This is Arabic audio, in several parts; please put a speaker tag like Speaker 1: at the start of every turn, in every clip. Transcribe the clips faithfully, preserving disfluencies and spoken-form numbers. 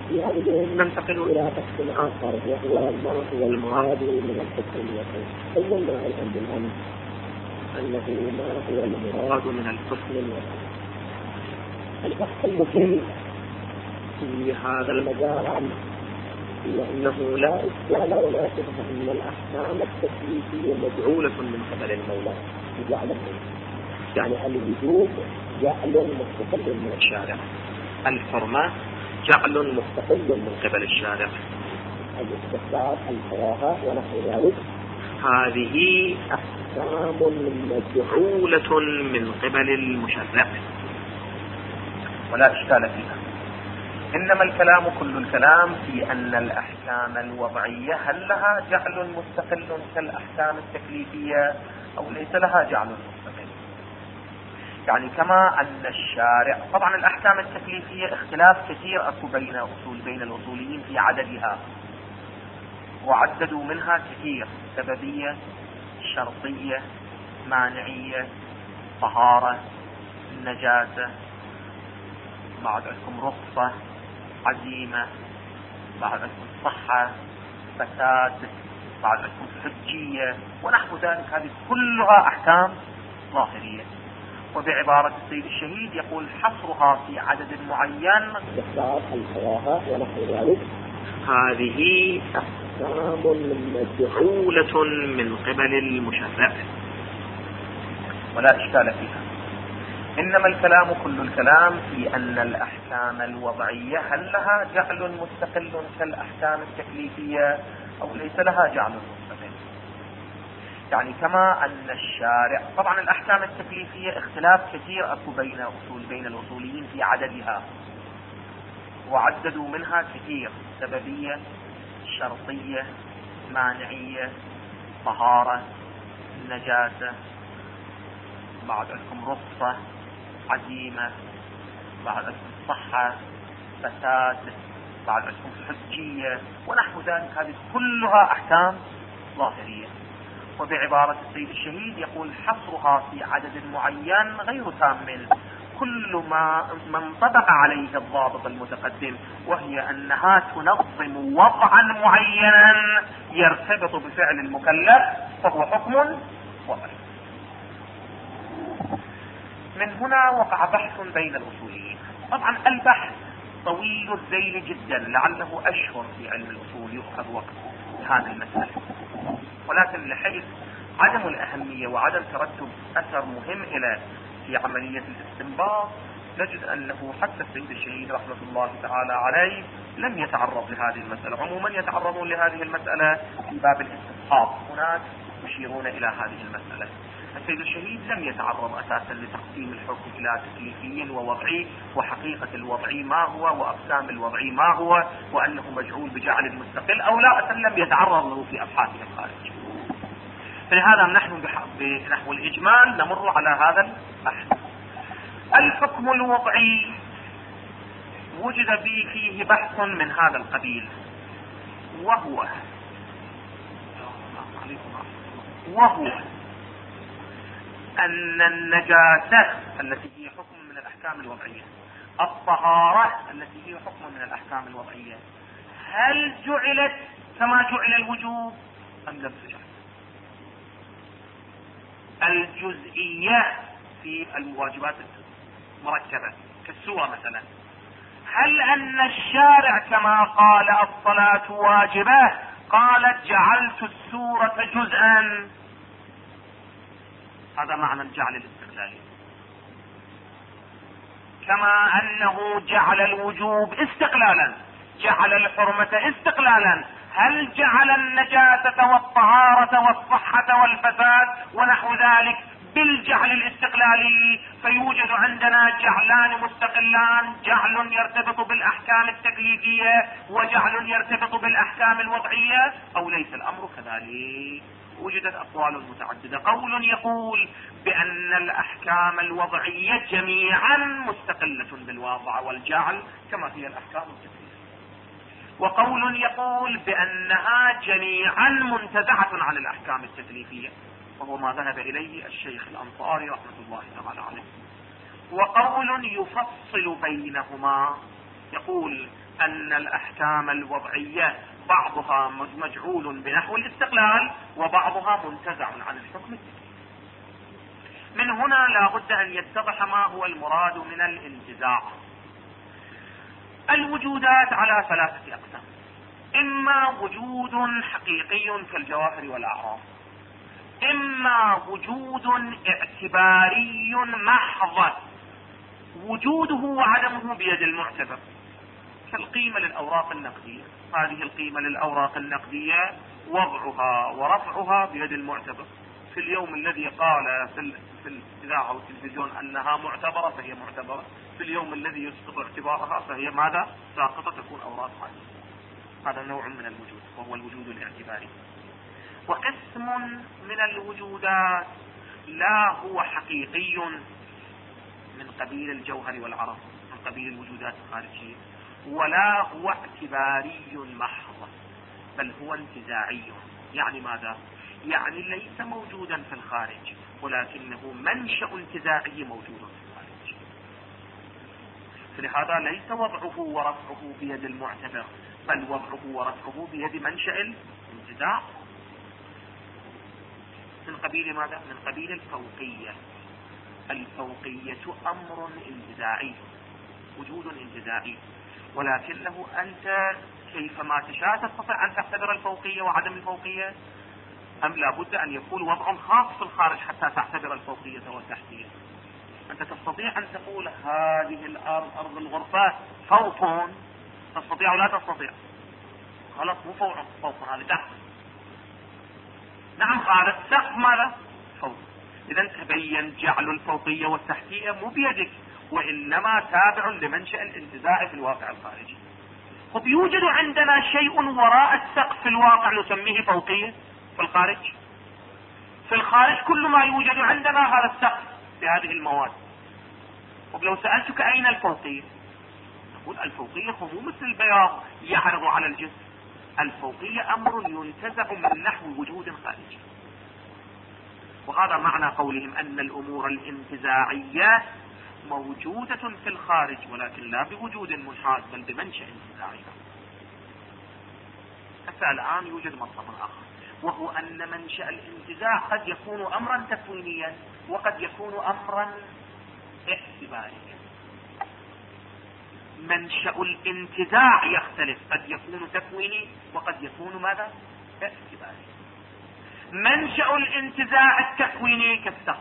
Speaker 1: يعني ننتقل إلى قسم آخر وهو ما هو المراد من الحكم الوضعي. قلنا الآن بالأمس أنه ما هو المراد من الحكم الوضعي. البحث المهم في هذا المجال لأنه لا إشكال ولا شبهة أن الأحكام التكليفية مجعولة من قبل المولى جعل يعني الوجوب جعل مستقل من الشارع، الحرمة جعل مستقل من قبل الشارع، الاستحباب الكراهة ونحو ذلك هذه أحكام مجعولة من قبل المشرع ولا إشكال فيها. إنما الكلام كل الكلام في أن الأحكام الوضعية هل لها جعل مستقل كالأحكام التكليفية أو ليس لها جعل مستقل. يعني كما أن الشارع طبعا الأحكام التكليفية اختلاف كثير أكو بين أصول بين الأصوليين في عددها، وعددوا منها كثير: سببية، شرطية، مانعية، طهارة، نجاسة، بعد عندكم رخصة، عزيمة، بعد عندكم صحة، فساد، بعد عندكم حجية ونحو ذلك. هذه كلها أحكام ظاهرية، وبعبارة السيد الشهيد يقول حصرها في عدد معين استحباب الكراهة ونحو ذلك هذه أحكام مجعولة من قبل المشرع ولا إشكال فيها. إنما الكلام كل الكلام في أن الأحكام الوضعية هل لها جعل مستقل كالأحكام التكليفية أو ليس لها جعل مستقل. يعني كما أن الشارع طبعا الأحكام التكليفية اختلاف كثير أكو بين أصول بين الأصوليين في عددها، وعددوا منها كثير: سببية، شرطية، مانعية، طهارة، نجاسة، بعد عندكم رخصة، عزيمة، بعد عندكم صحة، فساد، بعد عندكم حجية ونحو ذلك. هذه كلها أحكام ظاهرية، وبعبارة السيد الشهيد يقول حصرها في عدد معين غير تام، كل ما ما انطبق عليه الضابط المتقدم، وهي أنها تنظم وضعا معينا يرتبط بفعل المكلف فهو حكم وضعي. من هنا وقع بحث بين الأصوليين. طبعا البحث طويل الذيل جدا، لعله أشهر في علم الأصول يؤخذ وقت لهذه المسألة، ولكن لحيث عدم الأهمية وعدم ترتب أثر مهم إلى في عملية الاستنباط نجد أنه حتى السيد الشهيد رحمة الله تعالى عليه لم يتعرض لهذه المسألة. عموما يتعرضون لهذه المسألة في باب الاستصحاب، هناك يشيرون إلى هذه المسألة. السيد الشهيد لم يتعرض أساسا لتقسيم الحكم إلى تكليفي ووضعي، وحقيقة الوضعي ما هو، وأقسام الوضعي ما هو، وأنه مجعول بجعل مستقل أو لا، أساسا لم يتعرض له في أبحاثه الخارجية. فلهذا نحن بنحو الإجمال نمر على هذا البحث. الحكم الوضعي وجد فيه بحث من هذا القبيل، وهو وهو أن النجاسة التي هي حكم من الأحكام الوضعية، الطهارة التي هي حكم من الأحكام الوضعية، هل جعلت كما جعل الوجوب أم لم تجعل؟ الجزئية في المواجبات المركبة كالسورة مثلا، هل أن الشارع كما قال الصلاة واجبة قالت جعلت السورة جزءا؟ هذا معنى الجعل الاستقلالي. كما أنه جعل الوجوب استقلالا، جعل الحرمة استقلالا، هل جعل النجاسة والطهارة والصحة والفساد ونحو ذلك بالجعل الاستقلالي؟ فيوجد عندنا جعلان مستقلان، جعل يرتبط بالأحكام التكليفية وجعل يرتبط بالأحكام الوضعية، أو ليس الأمر كذلك؟ وجدت أقوال متعددة. قول يقول بأن الأحكام الوضعية جميعا مستقلة بالوضع والجعل كما هي الأحكام التكليفية، وقول يقول بأنها جميعا منتزعة عن الأحكام التكليفية، وهو ما ذهب إليه الشيخ الأنصاري رحمة الله تعالى عليه. وقول يفصل بينهما، يقول أن الأحكام الوضعية بعضها مجعول بنحو الاستقلال وبعضها منتزع عن الحكم التكليفي. من هنا لا بد أن يتضح ما هو المراد من الانتزاع. الوجودات على ثلاثة أقسام: إما وجود حقيقي كالجواهر والأعراض، إما وجود اعتباري محض وجوده وعدمه بيد المعتبر، كالقيمة للأوراق النقدية. هذه القيمة للأوراق النقدية وضعها ورفعها بيد المعتبر. في اليوم الذي قال في الإذاعة أو التلفزيون أنها معتبرة فهي معتبرة، في اليوم الذي يسقط اعتبارها فهي ماذا؟ ساقطة، تكون أوراق حادثة. هذا نوع من الوجود وهو الوجود الاعتباري. وقسم من الوجودات لا هو حقيقي من قبيل الجوهر والعرض، من قبيل الوجودات الخارجية، ولا هو اعتباري محض، بل هو انتزاعي. يعني ماذا؟ يعني ليس موجودا في الخارج، ولكنه منشأ انتزاعه موجود في الخارج. فلهذا ليس وضعه ورفعه بيد المعتبر، بل وضعه ورفعه بيد منشأ الانتزاع. من قبيل ماذا؟ من قبيل الفوقية. الفوقية أمر انتزاعي، وجود انتزاعي، ولكنه أنت كيفما تشاء تستطيع أن تعتبر الفوقية وعدم الفوقية، أم لا بد أن يكون وضع خاص في الخارج حتى تعتبر الفوقية والتحتية؟ أنت تستطيع أن تقول هذه الأرض أرض الغرفات فوق، تستطيع ولا تستطيع؟ خلاص، مو فوق فوق، هذا تحت. نعم، هذا السقف ماذا؟ فوق. إذا تبين جعل الفوقية والتحتية مو بيدك، وإنما تابع لمنشأ الانتزاع في الواقع الخارجي. طب يوجد عندنا شيء وراء السقف في الواقع نسميه فوقية في الخارج. في الخارج كل ما يوجد عندنا هذا السقف بهذه المواد. طب لو سألتك أين الفوقية؟ تقول الفوقية هو مو مثل البياض يعرض على الجسم. الفوقية أمر ينتزع من نحو وجود خارجي. وهذا معنى قولهم أن الأمور الانتزاعية موجودة في الخارج، ولكن لا بوجود منحاز بل بمنشأ انتزاعي. حتى الآن يوجد مطلب آخر، وهو أن منشأ الانتزاع قد يكون أمرا تكوينيا وقد يكون أمرا اعتباريا. منشأ الانتزاع يختلف، قد يكون تكويني وقد يكون ماذا؟ اعتباري. منشأ الانتزاع التكويني كالسقف،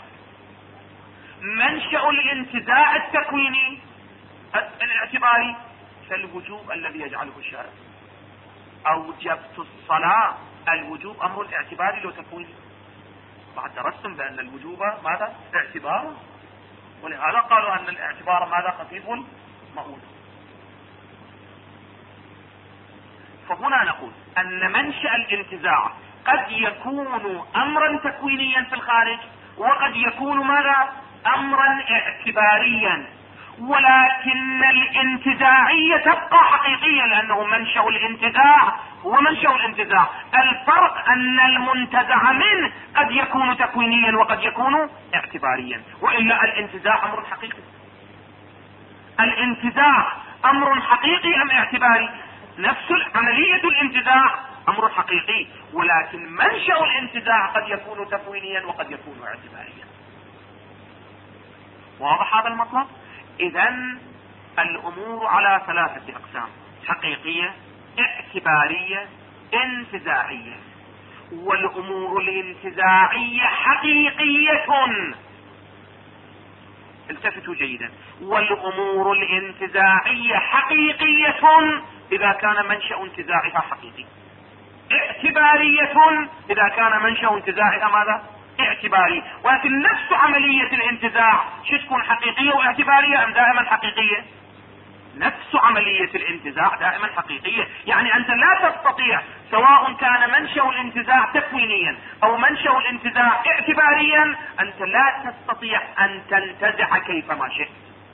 Speaker 1: منشأ الانتزاع التكويني الاعتباري كالوجوب الذي يجعله الشارع. أوجبت الصلاة، الوجوب أمر اعتباري لو تكويني. بعد درستم بأن الوجوب ماذا؟ اعتبار، ولهذا قالوا أن الاعتبار ماذا؟ خفيف مؤول. فهنا نقول أن منشأ الانتزاع قد يكون أمرا تكوينيا في الخارج، وقد يكون ماذا؟ أمرا اعتباريا، ولكن الانتزاعية تبقى حقيقية لأنه منشأ الانتزاع هو منشأ الانتزاع. الفرق أن المنتزع منه قد يكون تكوينيا وقد يكون اعتباريا، وإلا الانتزاع أمر حقيقي. الانتزاع أمر حقيقي أم اعتباري؟ نفس عملية الانتزاع أمر حقيقي، ولكن منشأ الانتزاع قد يكون تكوينيا وقد يكون اعتباريا. واضح هذا المطلب؟ إذن الأمور على ثلاثة أقسام: حقيقية، اعتبارية، انتزاعية. والأمور الانتزاعية حقيقية، التفتوا جيدا، والأمور الانتزاعية حقيقية إذا كان منشأ انتزاعها حقيقي، اعتبارية إذا كان منشأ انتزاعها ماذا؟ اعتباري. ولكن نفس عملية الانتزاع شو تكون؟ حقيقية واعتبارية أم دائما حقيقية؟ نفس عملية الانتزاع دائما حقيقية. يعني أنت لا تستطيع سواء كان منشأ الانتزاع تكوينيا أو منشأ الانتزاع اعتباريا، أنت لا تستطيع أن تنتزع كيفما شئت،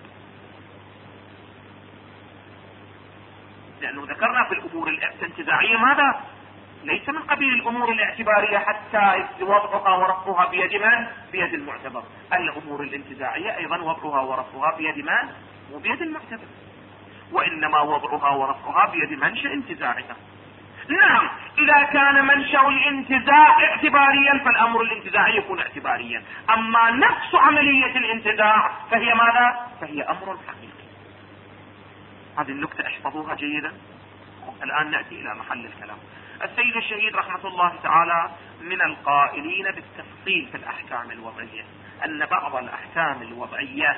Speaker 1: لأنه ذكرنا في الأمور الانتزاعية ماذا؟ ليس من قبيل الأمور الاعتبارية حتى وضعها ورفعها بيد من؟ بيد المعتبر. الأمور الانتزاعية أيضا وضعها ورفعها بيد من؟ وبيد المعتبر. وإنما وضعها ورفعها بيد منشأ انتزاعها. نعم، إذا كان منشأ الانتزاع اعتباريا فالأمر الانتزاعي يكون اعتباريا، أما نفس عملية الانتزاع فهي ماذا؟ فهي أمر حقيقي. هذه النكتة احفظوها جيدا. الآن نأتي إلى محل الكلام. السيد الشهيد رحمة الله تعالى من القائلين بالتفصيل في الأحكام الوضعية أن بعض الأحكام الوضعية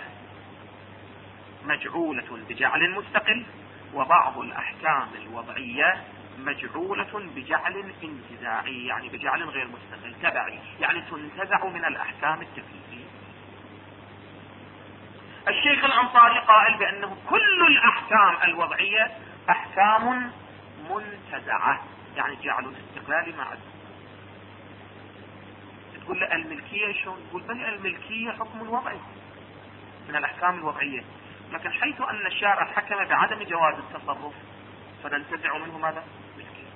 Speaker 1: مجعولة بجعل مستقل، وبعض الأحكام الوضعية مجعولة بجعل انتزاعي، يعني بجعل غير مستقل تبعي، يعني تنتزع من الأحكام التكليفية. الشيخ الأنصاري قائل بأنه كل الأحكام الوضعية أحكام منتزعة، يعني جعل الاستقلال مع الدين. تقول له الملكية شلون؟ يقول بل الملكية حكم وضعي من الأحكام الوضعية، لكن حيث أن الشارع حكم بعدم جواز التصرف فننتزع منه ماذا؟ ملكية.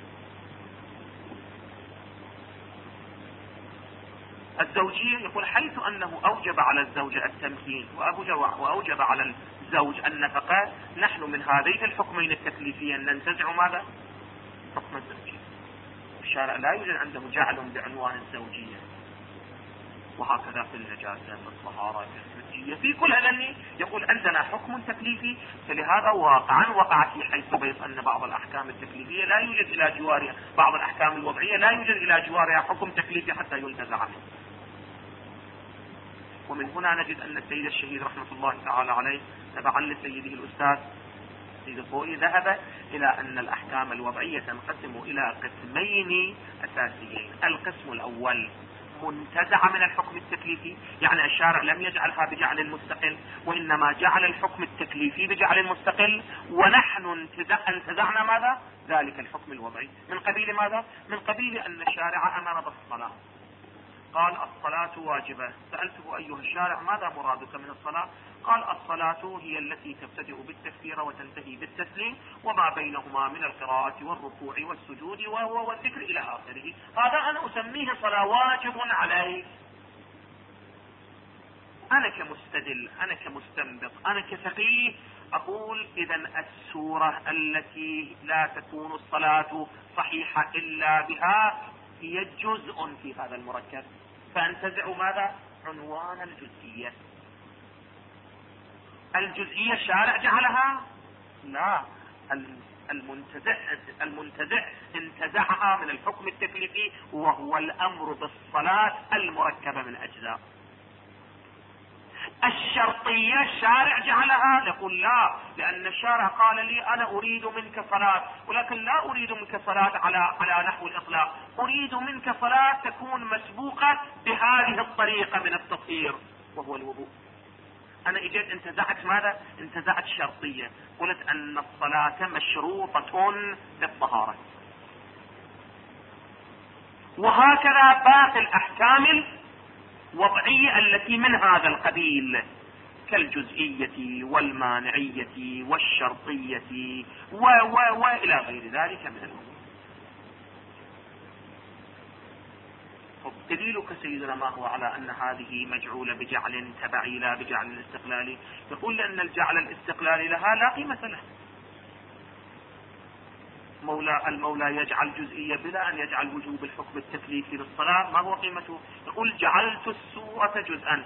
Speaker 1: الزوجية يقول حيث أنه أوجب على الزوجة التمكين وأوجب على الزوج النفقة، نحن من هذين الحكمين التكليفيين ننتزع ماذا؟ حكم الزوجية. الشارع لا يوجد عنده جعل بعنوان الزوجية، وهكذا في النجاسة، في الطهارة، في الحجية، في كل هذا يقول عندنا حكم تكليفي. فلهذا واقعا وقع في حيث بيض أن بعض الأحكام التكليفية لا يوجد إلى جوارها، بعض الأحكام الوضعية لا يوجد إلى جوارها حكم تكليفي حتى ينتزع عنه. ومن هنا نجد أن السيد الشهيد رحمة الله تعالى عليه تبعا لسيده الأستاذ سيد الخوئي ذهب إلى أن الأحكام الوضعية تنقسم إلى قسمين أساسيين. القسم الأول منتزع من الحكم التكليفي، يعني الشارع لم يجعلها بجعل مستقل، وإنما جعل الحكم التكليفي بجعل مستقل، ونحن انتزعنا ماذا؟ ذلك الحكم الوضعي. من قبيل ماذا؟ من قبيل أن الشارع أمر بالصلاة، قال الصلاة واجبة. سألته أيها الشارع ماذا مرادك من الصلاة؟ قال الصلاة هي التي تبتدئ بالتكبير وتنتهي بالتسليم، وما بينهما من القراءة والركوع والسجود والذكر إلى آخره. هذا أنا أسميه صلاة واجب علي. أنا كمستدل، أنا كمستنبط، أنا كفقيه أقول إذا السورة التي لا تكون الصلاة صحيحة إلا بها هي جزء في هذا المركب، فانتزع ماذا؟ عنوان الجزئية. الجزئية الشارع جعلها؟ لا، المنتزع المنتزع انتزعها من الحكم التكليفي، وهو الأمر بالصلاة المركبة من أجزاء. الشرطية الشارع جعلها؟ نقول لا، لأن الشارع قال لي أنا أريد منك صلاة، ولكن لا أريد منك صلاة على على نحو الإطلاق، أريد منك صلاة تكون مسبوقة بهذه الطريقة من التطهير وهو الوضوء. أنا إجيت انتزعت ماذا؟ انتزعت شرطية، قلت أن الصلاة مشروطة بالطهارة. وهكذا باقي الأحكام وضعية التي من هذا القبيل كالجزئية والمانعية والشرطية و و وإلى غير ذلك من الأمور. دليلك سيدنا ما هو على أن هذه مجعولة بجعل تبعي لا بجعل استقلالي؟ يقول لأن الجعل الاستقلالي لها لا قيمة له. مولى المولى يجعل جزئية بلا أن يجعل وجوب الحكم التكليفي للصلاة، ما هو قيمته؟ يقول جعلت السورة جزءا،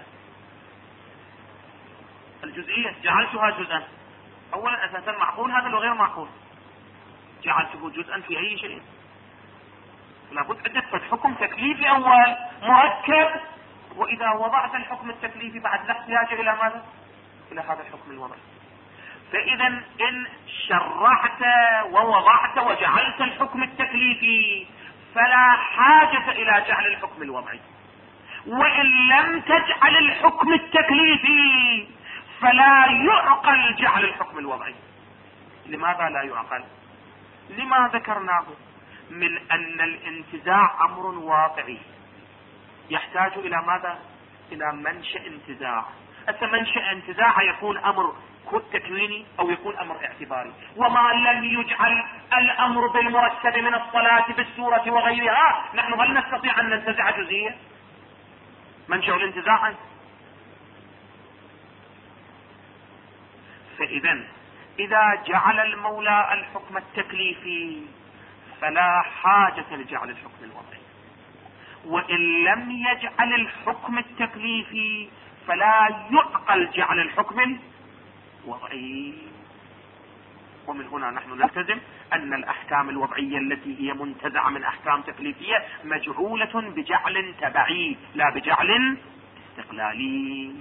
Speaker 1: الجزئية جعلتها جزءا. أولا أساسا معقول هذا لو غير معقول؟ جعلته جزءا في أي شيء؟ لابد أن تثبت حكم تكليفي أول مركب، وإذا وضعت الحكم التكليفي بعد لا احتياج إلى ماذا؟ إلى هذا الحكم الوضعي. فإذا إن شرعت ووضعت وجعلت الحكم التكليفي فلا حاجة إلى جعل الحكم الوضعي، وإن لم تجعل الحكم التكليفي فلا يعقل جعل الحكم الوضعي. لماذا لا يعقل؟ لما ذكرناه من أن الانتزاع أمر واقعي يحتاج إلى ماذا؟ إلى منشأ انتزاع. أنت منشأ انتزاع يكون أمر تكويني أو يكون أمر اعتباري، وما لم يجعل الأمر بالمركب من الصلاة بالسورة وغيرها نحن هل نستطيع أن ننتزع جزئية؟ منشأ الانتزاع. فإذا إذا جعل المولى الحكم التكليفي فلا حاجة لجعل الحكم الوضعي، وإن لم يجعل الحكم التكليفي فلا يعقل جعل الحكم الوضعي. ومن هنا نحن نلتزم أن الأحكام الوضعية التي هي منتزعة من أحكام تكليفية مجعولة بجعل تبعي لا بجعل استقلالي.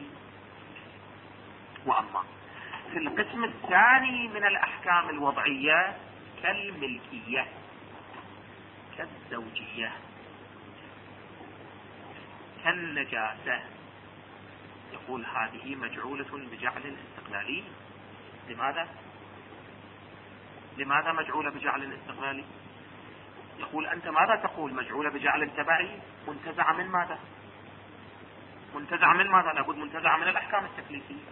Speaker 1: وأما في القسم الثاني من الأحكام الوضعية كالملكية كالزوجية كالنجاسة، يقول هذه مجعولة بجعل استقلالي. لماذا؟ لماذا مجعولة بجعل استقلالي؟ يقول أنت ماذا تقول؟ مجعولة بجعل تبعي، منتزعة من ماذا؟ منتزعة من ماذا؟ لابد منتزعة من الأحكام التكليفية.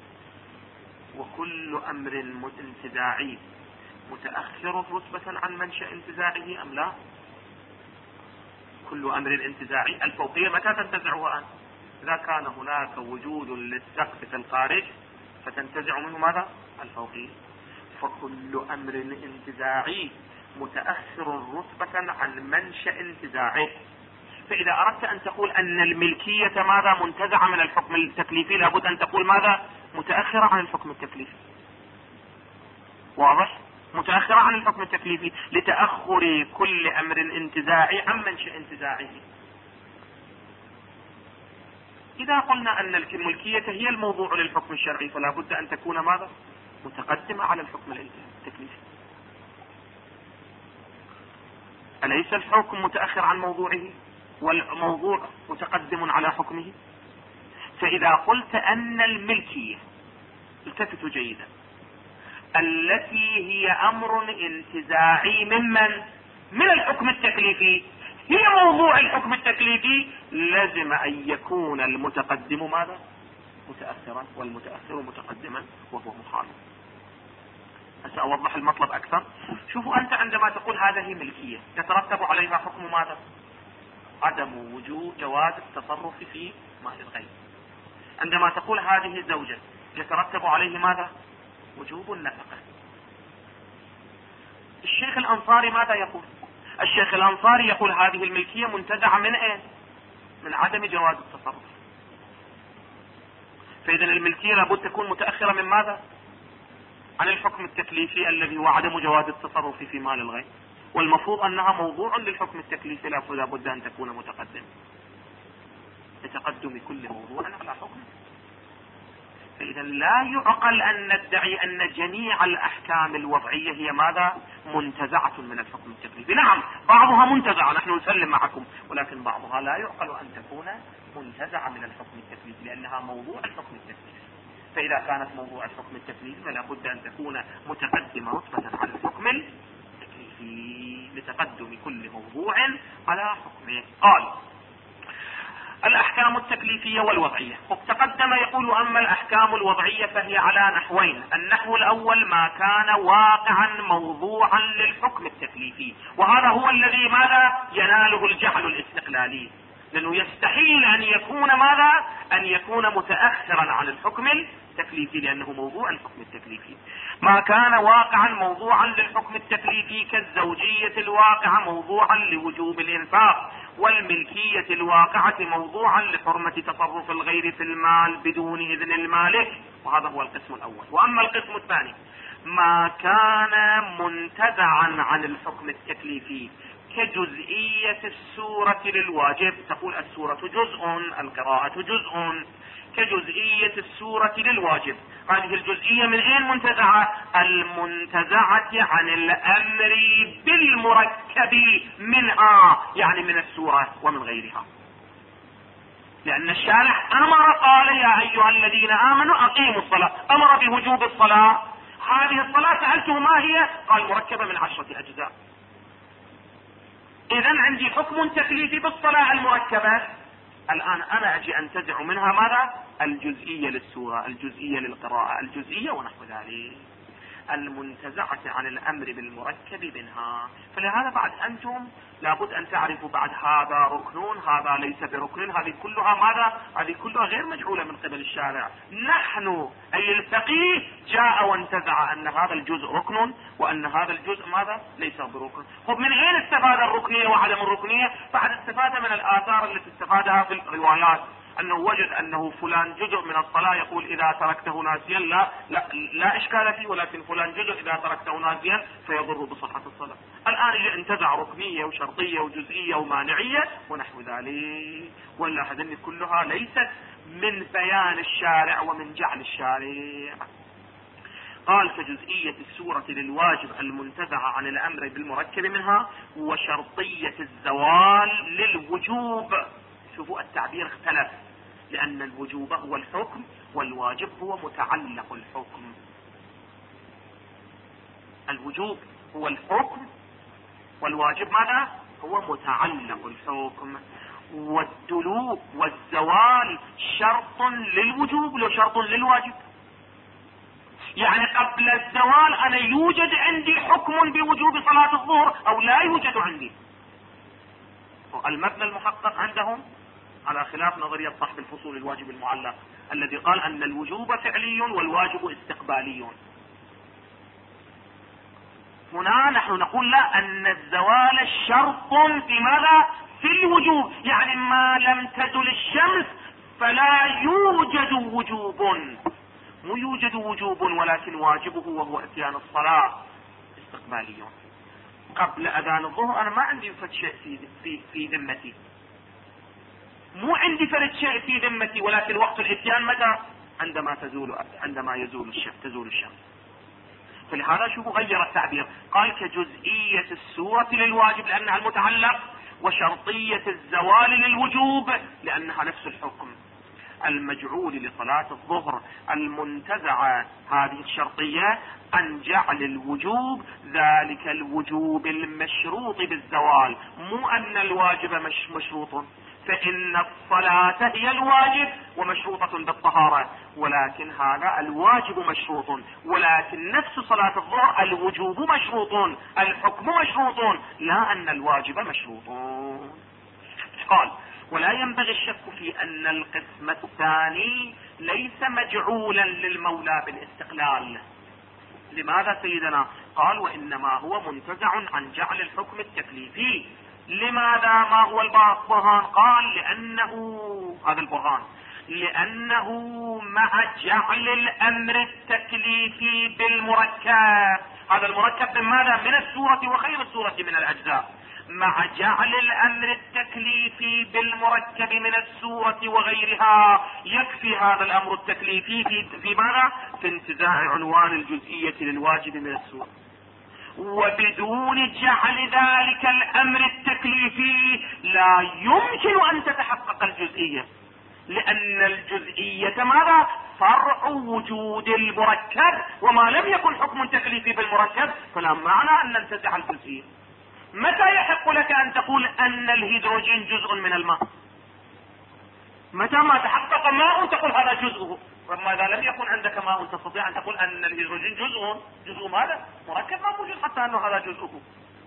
Speaker 1: وكل أمر انتزاعي متأخر رتبة عن منشأ انتزاعه أم لا؟ كل أمر انتزاعي الفوقية متى تنتزعه الآن؟ إذا كان هناك وجود للسقف في الخارج فتنتزع منه ماذا؟ الفوقية. فكل أمر انتزاعي متأخر رتبة عن منشأ انتزاعه. فإذا أردت أن تقول أن الملكية ماذا؟ منتزعة من الحكم التكليفي، لابد أن تقول ماذا؟ متأخرة عن الحكم التكليفي. واضح؟ متأخرة عن الحكم التكليفي لتأخر كل أمر انتزاعي عن منشأ انتزاعه. إذا قلنا أن الملكية هي الموضوع للحكم الشرعي فلا بد أن تكون ماذا؟ متقدمة على الحكم التكليفي. أليس الحكم متأخر عن موضوعه والموضوع متقدم على حكمه؟ فإذا قلت أن الملكية، التفتوا جيدا، التي هي أمر انتزاعي ممن؟ من الحكم التكليفي، هي موضوع الحكم التكليفي، لازم أن يكون المتقدم ماذا؟ متأخرا، والمتأخر متقدما وهو مخالف. سأوضح المطلب أكثر. شوفوا أنت عندما تقول هذه ملكية يترتب عليها حكم ماذا؟ عدم وجود جواز التصرف في مال الغير. عندما تقول هذه زوجة يترتب عليه ماذا؟ وجوب النفقة. الشيخ الأنصاري ماذا يقول؟ الشيخ الأنصاري يقول هذه الملكية منتزعة من ايه؟ من عدم جواز التصرف. فإذا الملكية لابد تكون متأخرة من ماذا؟ عن الحكم التكليفي الذي هو عدم جواز التصرف في مال الغير، والمفروض أنها موضوع للحكم التكليفي لا بد أن تكون متقدمة لتقدم كل موضوع على حكم. فإذا لا يعقل أن ندعي أن جميع الأحكام الوضعية هي ماذا؟ منتزعة من الحكم التكليفي. نعم بعضها منتزعة، نحن نسلم معكم، ولكن بعضها لا يعقل أن تكون منتزعة من الحكم التكليفي لأنها موضوع الحكم التكليفي. فإذا كانت موضوع الحكم التكليفي فلا بد أن تكون متقدمة رتبة على الحكم التكليفي لتقدم كل موضوع على حكمه. قال الأحكام التكليفية والوضعية. تقدم يقول أما الأحكام الوضعية فهي على نحوين. النحو الأول ما كان واقعا موضوعا للحكم التكليفي، وهذا هو الذي ماذا؟ يناله الجعل الاستقلالي، لأنه يستحيل أن يكون ماذا؟ أن يكون متأخرا عن الحكم التكليفي لأنه موضوع الحكم التكليفي. ما كان واقعا موضوعا للحكم التكليفي كالزوجية الواقعة موضوعا لوجوب الإنفاق، والملكية الواقعة موضوعا لحرمة تصرف الغير في المال بدون إذن المالك. وهذا هو القسم الأول. وأما القسم الثاني ما كان منتزعا عن الحكم التكليفي كجزئية السورة للواجب، تقول السورة جزء، القراءة جزء، كجزئية السورة للواجب. هذه الجزئية من أين منتزعة؟ المنتزعة عن الأمر بالمركب منها، يعني من السورة ومن غيرها، لأن الشارع أمر قال يا أيها الذين آمنوا أقيموا الصلاة، أمر بوجوب الصلاة. هذه الصلاة سألته ما هي؟ قال مركبة من عشرة أجزاء. إذن عندي حكم تكليفي بالصلاة المركبة، الآن أنا أجي أنتزع منها ماذا؟ الجزئية للسورة، الجزئية للقراءة، الجزئية ونحو ذلك. المنتزعة عن الأمر بالمركب منها. فلهذا بعد أنتم لابد أن تعرفوا بعد هذا ركن هذا ليس بركن، هذه كلها ماذا؟ هذه كلها غير مجعولة من قبل الشارع. نحن أي الفقيه جاء وانتزع أن هذا الجزء ركن وأن هذا الجزء ماذا؟ ليس بركن. طب من أين استفاد الركنية وعدم الركنية؟ بعد استفاد من الآثار التي استفادها في الروايات، أنه وجد أنه فلان جزء من الصلاة يقول إذا تركته ناسيا لا, لا, لا إشكال فيه، ولكن فلان جزء إذا تركته ناسيا فيضر بصحة الصلاة. الآن يجي انتزع ركنية وشرطية وجزئية ومانعية ونحو ذلك، ولا هذه كلها ليست من بيان الشارع ومن جعل الشارع. قال فجزئية السورة للواجب المنتزعة عن الأمر بالمركب منها، وشرطية الزوال للوجوب. شوفوا التعبير اختلف، لأن الوجوب هو الحكم والواجب هو متعلق الحكم. الوجوب هو الحكم والواجب ماذا؟ هو متعلق الحكم. والدلو والزوال شرط للوجوب لو شرط للواجب. يعني قبل الزوال أنا يوجد عندي حكم بوجوب صلاة الظهر أو لا يوجد عندي. المبنى المحقق عندهم على خلاف نظرية صاحب الفصول الواجب المعلق الذي قال أن الوجوب فعلي والواجب استقبالي. هنا نحن نقول لا، أن الزوال شرط في ماذا؟ في الوجوب. يعني ما لم تزل الشمس فلا يوجد وجوب، مو يوجد وجوب ولكن واجبه وهو اتيان الصلاة استقبالي. قبل أذان الظهر أنا ما عندي فرد شيء في, في, في ذمتي، مو عندي فرد شيء في ذمتي، ولكن وقت الاتيان متى؟ عندما تزول عندما يزول الشمس تزول الشمس. فلهذا شوفوا غير التعبير، قال كجزئية السورة للواجب لأنها المتعلق، وشرطية الزوال للوجوب لأنها نفس الحكم. المجعول لصلاة الظهر المنتزعة هذه الشرطية عن جعل الوجوب ذلك الوجوب المشروط بالزوال، مو أن الواجب مش مشروط، فإن الصلاة هي الواجب ومشروطة بالطهارة، ولكن هذا الواجب مشروط، ولكن نفس صلاة الظهر الوجوب مشروط، الحكم مشروط، لا أن الواجب مشروط. قال ولا ينبغي الشك في أن القسم الثاني ليس مجعولا للمولى بالاستقلال. لماذا سيدنا؟ قال وإنما هو منتزع عن جعل الحكم التكليفي. لماذا؟ ما هو البرهان؟ قال لأنه هذا البرهان لأنه مع جعل الأمر التكليفي بالمركب، هذا المركب من ماذا؟ من السورة وخير السورة من الأجزاء، مع جعل الأمر التكليفي بالمركب من السورة وغيرها يكفي هذا الأمر التكليفي في, في ماذا؟ في انتزاع عنوان الجزئية للواجب من السورة، وبدون جعل ذلك الأمر التكليفي لا يمكن أن تتحقق الجزئية، لأن الجزئية ماذا؟ فرع وجود المركب، وما لم يكن حكم تكليفي بالمركب فلا معنى أن ننتزع الجزئية. متى يحق لك أن تقول أن الهيدروجين جزء من الماء؟ متى ما تحقق ماء تقول هذا جزءه، وما إذا لم يكن عندك ماء تستطيع أن تقول أن الهيدروجين جزء جزء ماذا؟ مركب ما موجود حتى أنه هذا جزءه.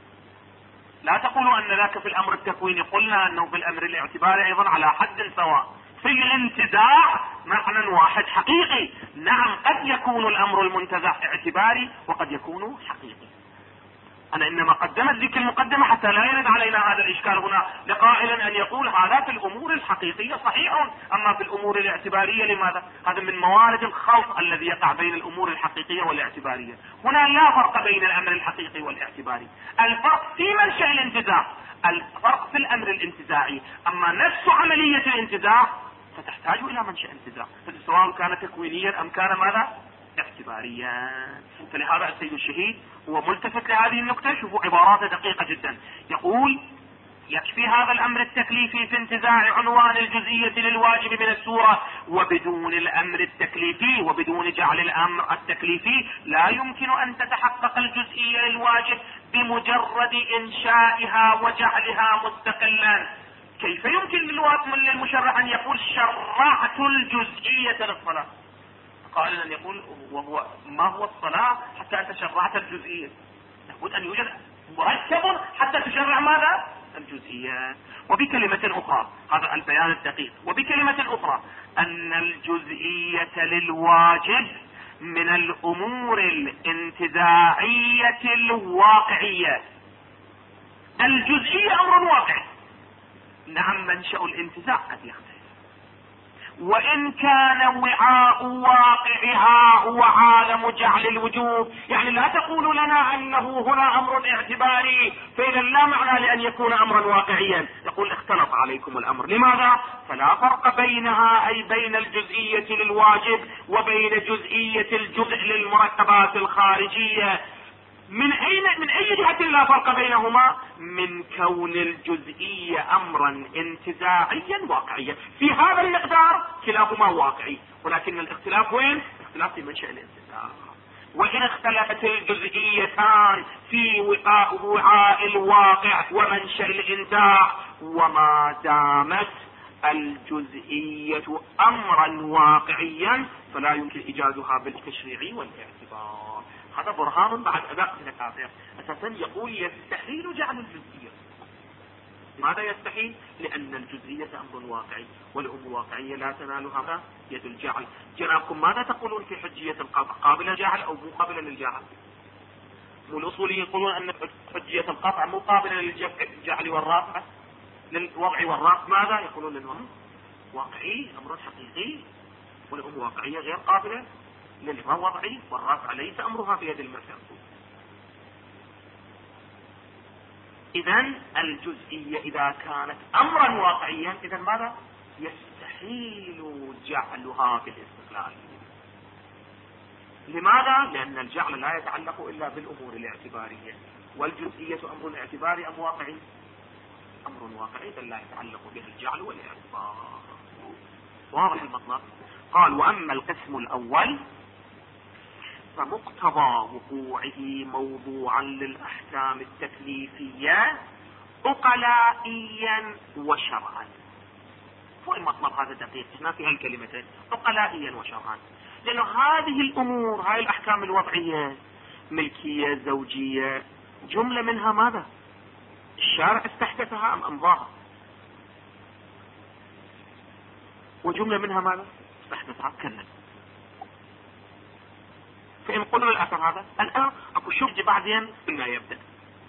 Speaker 1: لا تقولوا أن ذاك في الأمر التكويني، قلنا أنه في الأمر الاعتباري أيضا على حد سواء. في الانتزاع معنى واحد حقيقي، نعم قد يكون الأمر المنتزع اعتباري وقد يكون حقيقي. أنا إنما قدمت ذيك المقدمة حتى لا يرد علينا هذا الإشكال هنا لقائل أن يقول هذا في الأمور الحقيقية صحيح، أما في الأمور الاعتبارية لماذا؟ هذا من موارد الخلط الذي يقع بين الأمور الحقيقية والاعتبارية. هنا لا فرق بين الأمر الحقيقي والاعتباري، الفرق في منشأ الانتزاع، الفرق في الأمر الانتزاعي، أما نفس عملية الانتزاع فتحتاج إلى منشأ انتزاع، سواء كان تكوينيا أم كان ماذا؟ اعتباريا. فلهذا السيد الشهيد هو ملتفت لهذه النقطة. شوفوا عباراته دقيقة جدا، يقول يكفي هذا الأمر التكليفي في انتزاع عنوان الجزئية للواجب من السورة، وبدون الأمر التكليفي وبدون جعل الأمر التكليفي لا يمكن أن تتحقق الجزئية للواجب بمجرد إنشائها وجعلها مستقلا. كيف يمكن للمشرع أن يقول شرعت الجزئية للصلاة؟
Speaker 2: قائلا أن يقول وهو ما هو الصلاة حتى أنت شرعت الجزئية؟ لابد أن يوجد مركب حتى تشرع ماذا؟ الجزئيات. وبكلمة أخرى، هذا البيان الدقيق، وبكلمة أخرى أن الجزئية للواجب من الأمور الانتزاعية الواقعية. الجزئية أمر واقعي، نعم منشأ الانتزاع قد يختلف، وإن كان وعاء واقعها هو عالم جعل الوجوب. يعني لا تقول لنا أنه هنا أمر اعتباري فإذا لا معنى لأن يكون أمرا واقعيا. يقول اختلط عليكم الأمر. لماذا؟ فلا فرق بينها، أي بين الجزئية للواجب وبين جزئية الجزء للمركبات الخارجية. من أين من أي جهة لا فرق بينهما؟ من كون الجزئية أمرا انتزاعيا واقعيا. في هذا المقدار كلاهما واقعي، ولكن الاختلاف وين؟ اختلاف في منشأ الانتزاع. وإن اختلفت الجزئيتان في وعاء وعاء الواقع ومنشأ الانتزاع، وما دامت الجزئية أمرا واقعيا فلا يمكن إيجادها بالتشريع والاعتبار. هذا برهان بعد أداء من الآخر. أساسا يقول يستحيل جعل الجزئية. ماذا يستحيل؟ لأن الجزئية أمر واقعي، والأمور الواقعية لا تنالها يد الجعل. جنابكم ماذا تقولون في حجية القطع؟ قابلة للجعل أو مو قابلة للجعل؟ والأصوليين يقولون أن حجية القطع مو قابلة للجعل والرافع، للوضع والرفع. ماذا يقولون؟ للوضع واقعي، أمر حقيقي، والأمور واقعية غير قابلة للوضع والرفع، ليس أمرها في يد المركب. إذن الجزئية إذا كانت أمرا واقعيا إذن ماذا؟ يستحيل جعلها في الاستقلال. لماذا؟ لأن الجعل لا يتعلق إلا بالأمور الاعتبارية، والجزئية أمر اعتباري أم واقعي؟ أمر واقعي، بل لا يتعلق به الجعل والاعتبار. واضح المطلب؟ قال وأما القسم الأول فمقتضى وقوعه موضوعا للأحكام التكليفية عقلائيا وشرعا. هو المطلب هذا دقيق، ما في هالكلمتين عقلائيا وشرعا، لأنه هذه الأمور، هاي الأحكام الوضعية، ملكية، زوجية، جملة منها ماذا؟ الشارع استحدثها أم أمضاها؟ وجملة منها ماذا؟ استحدثها كلا. فإن قلنا الأثر هذا الآن أكو شرج بعدين بما يبدأ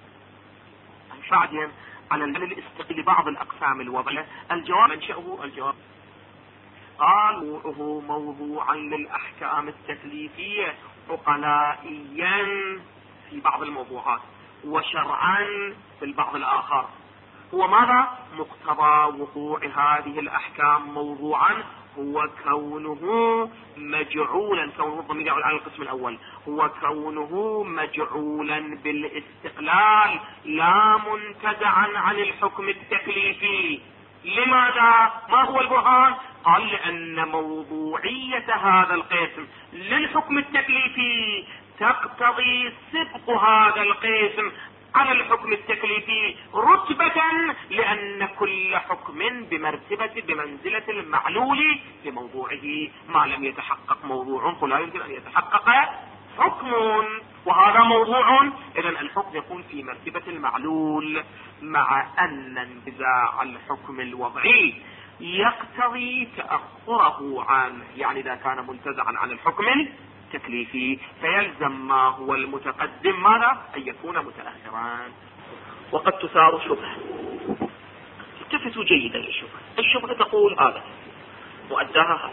Speaker 2: بعدين على الاستقلال بعض الأقسام الوضعية. الجواب منشأه الجواب قال هو موضوعا للأحكام التكليفية عقلائيا في بعض الموضوعات، وشرعا في البعض الآخر. هو ماذا؟ مقتضى وقوع هذه الأحكام موضوعا هو كونه مجعولا، كونه الضمير يعود على القسم الأول، هو كونه مجعولا بالاستقلال لا منتزعا عن الحكم التكليفي. لماذا؟ ما هو البرهان؟ قال لأن موضوعية هذا القسم للحكم التكليفي تقتضي سبق هذا القسم على الحكم التكليفي رتبة، لأن كل حكم بمرتبة بمنزلة المعلول لموضوعه، ما لم يتحقق موضوع فلا يمكن أن يتحقق حكم، وهذا موضوع. إذن الحكم يكون في مرتبة المعلول، مع أن انتزاع الحكم الوضعي يقتضي تأخره عنه، يعني إذا كان منتزعا عن الحكم التكليفي فيلزم ما هو المتقدم ماذا؟ أن يكون متأخرا. وقد تثار شبهة، التفتوا جيدا للشبهة. الشبهة تقول هذا مؤداها هذا.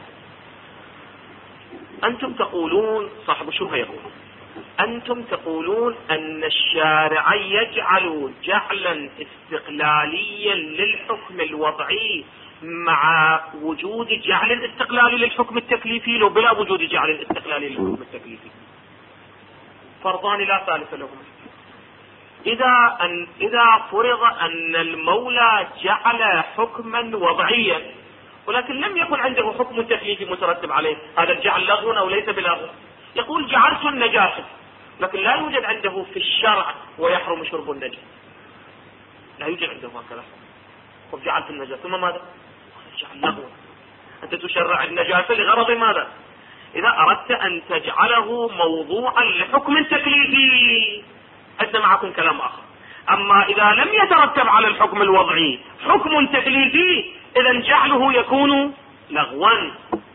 Speaker 2: أنتم تقولون، صاحب الشبهة يقول أنتم تقولون أن الشارع يجعل جعلا استقلاليا للحكم الوضعي مع وجود جعل الاستقلالي للحكم التكليفي، لو بلا وجود جعل الاستقلالي للحكم التكليفي فرضان لا ثالث لهما. إذا أن إذا فرض أن المولى جعل حكما وضعيا ولكن لم يكن عنده حكم تكليفي مترتب عليه، هذا الجعل لغو أو ليس بلغو؟ يقول جعلت النجاسة لكن لا يوجد عنده في الشرع ويحرم شرب النجاسة، لا يوجد عنده هكذا. وجعلت النجاسة ثم ماذا؟ جعل لغو. أنت تشرع النجاسة لغرض ماذا؟ إذا أردت أن تجعله موضوعا لحكم تكليفي أدى معكم كلام آخر. أما إذا لم يترتب على الحكم الوضعي حكم تكليفي إذا جعله يكون لغوا.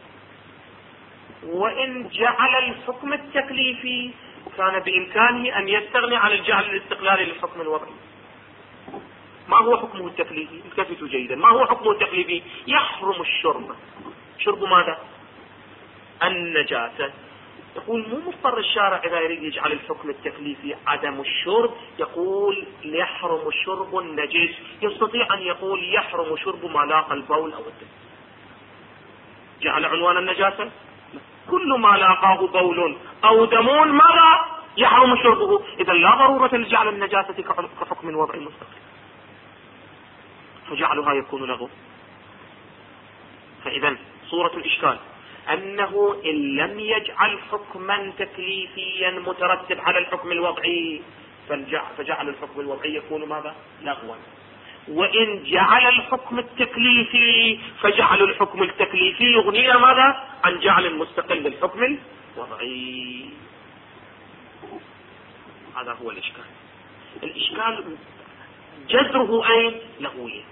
Speaker 2: وإن جعل الحكم التكليفي كان بإمكانه أن يستغني عن الجعل الاستقلالي للحكم الوضعي. ما هو حكمه التكليفي؟ التفتوا جيدا، ما هو حكمه التكليفي؟ يحرم الشرب. شرب ماذا؟ النجاسة. يقول مو مضطر الشارع إذا يريد يجعل الحكم التكليفي عدم الشرب يقول يحرم شرب النجس، يستطيع أن يقول يحرم شرب ما لاقى البول أو الدم. جعل عنوان النجاسة كل ما لاقاه بول أو دم ماذا؟ يحرم شربه. إذا لا ضرورة لجعل النجاسة كحكم وضعي مستقل، فجعلها يكون له. فإذا صورة الإشكال أنه إن لم يجعل حكما تكليفيا مترتب على الحكم الوضعي فجعل الحكم الوضعي يكون ماذا؟ لغوا. وإن جعل الحكم التكليفي فجعل الحكم التكليفي يغنينا ماذا؟ عن جعل مستقل للحكم الوضعي. هذا هو الإشكال. الإشكال جذره أين؟ لغوية،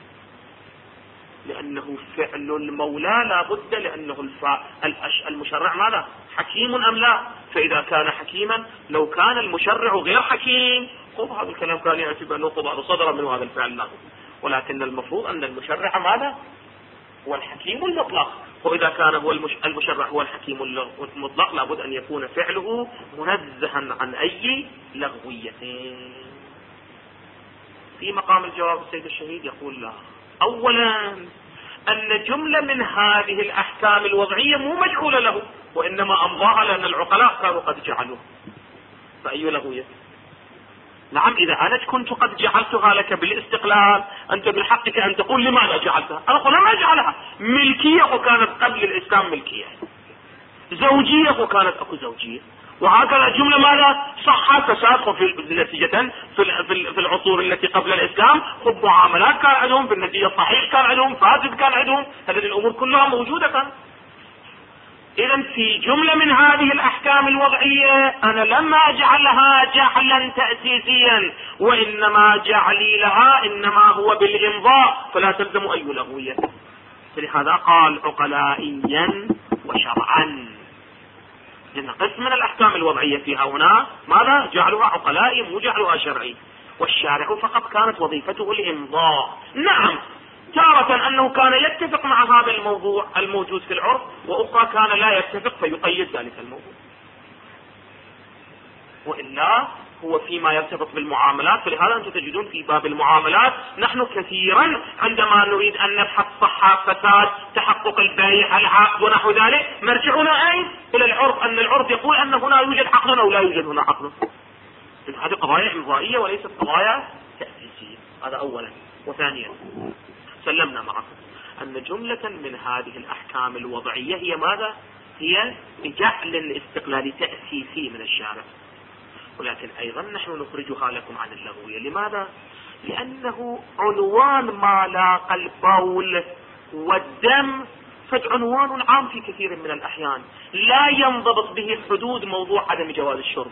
Speaker 2: لأنه فعل المولى لا بد، لأنه المشرع ماذا؟ حكيم أم لا؟ فإذا كان حكيما لو كان المشرع غير حكيم خب هذا الكلام كان يعتبر بأنه قضاء صدر من هذا الفعل لا. ولكن المفروض أن المشرع ماذا؟ هو الحكيم المطلق، وإذا كان هو المشرع هو الحكيم المطلق لابد أن يكون فعله منزها عن أي لغوية. في مقام الجواب السيد الشهيد يقول لا. أولا أن جملة من هذه الأحكام الوضعية مو مجعولة له، وإنما أمضاها لأن العقلاء كانوا قد جعلوه، فأي لغوية؟ نعم إذا أنا كنت قد جعلتها لك بالاستقلال أنت من حقك أن تقول لماذا جعلتها. أنا أقول ما أجعلها ملكية وكانت قبل الإسلام ملكية، زوجية وكانت أكو زوجية، وهكذا جملة ماذا صحت فساد في نتيجة في العصور التي قبل الإسلام خب معاملات كان عندهم، في النتيجة صحيح كان عندهم، فاسد كان عندهم، هذه الأمور كلها موجودة كان. إذا في جملة من هذه الأحكام الوضعية أنا لما أجعلها جعلا تأسيسيا، وإنما جعلي لها إنما هو بالإمضاء، فلا تلزم أي لغوية. فلهذا قال عقلائيا وشرعا، لأن قسم من الأحكام الوضعية فيها هنا ماذا؟ جعلها عقلائي مو جعلها شرعي، والشارع فقط كانت وظيفته الإمضاء. نعم تارة أنه كان يتفق مع هذا الموضوع الموجود في العرف، وأخرى كان لا يتفق فيقيد ذلك الموضوع. وإلا هو فيما يرتبط بالمعاملات، فلهذا أنتم تجدون في باب المعاملات نحن كثيرا عندما نريد أن نبحث صحة فساد تحقق البيع العقد ونحو ذلك مرجعنا أين؟ إلى العرف، أن العرف يقول أن هنا يوجد عقد أو لا يوجد هنا عقد. هذه قضايا إمضائية وليست قضايا تأسيسية. هذا أولا. وثانيا سلمنا معكم أن جملة من هذه الأحكام الوضعية هي ماذا؟ هي جعل الاستقلال تأسيسي من الشارع، ولكن أيضا نحن نخرجها لكم عن اللغوية. لماذا؟ لأنه عنوان ما لاقى البول والدم فعنوان عام في كثير من الأحيان لا ينضبط به حدود موضوع عدم جواز الشرب.